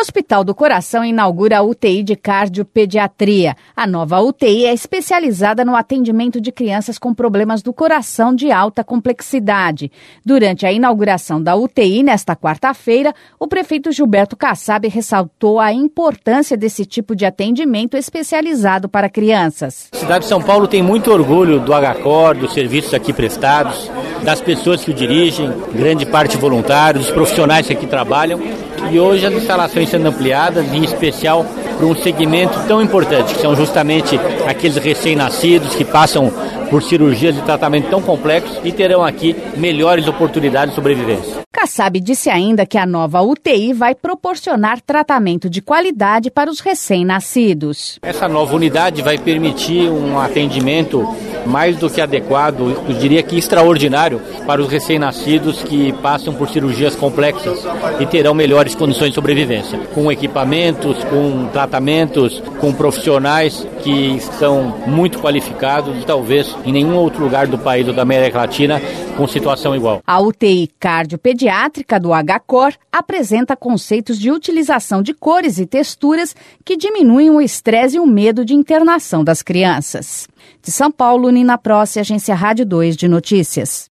Hospital do Coração inaugura a UTI de cardiopediatria. A nova UTI é especializada no atendimento de crianças com problemas do coração de alta complexidade. Durante a inauguração da UTI, nesta quarta-feira, o prefeito Gilberto Kassab ressaltou a importância desse tipo de atendimento especializado para crianças. A cidade de São Paulo tem muito orgulho do HCOR, dos serviços aqui prestados, das pessoas que o dirigem, grande parte voluntários, dos profissionais que aqui trabalham. E hoje as instalações sendo ampliadas, em especial para um segmento tão importante, que são justamente aqueles recém-nascidos que passam por cirurgias de tratamento tão complexos e terão aqui melhores oportunidades de sobrevivência. Kassab disse ainda que a nova UTI vai proporcionar tratamento de qualidade para os recém-nascidos. Essa nova unidade vai permitir um atendimento mais do que adequado, eu diria que extraordinário, para os recém-nascidos que passam por cirurgias complexas e terão melhores condições de sobrevivência, com equipamentos, com tratamentos, com profissionais que estão muito qualificados e talvez em nenhum outro lugar do país ou da América Latina com situação igual. A UTI cardiopediátrica do HCOR apresenta conceitos de utilização de cores e texturas que diminuem o estresse e o medo de internação das crianças. De São Paulo, Nina Prossi, Agência Rádio 2 de Notícias.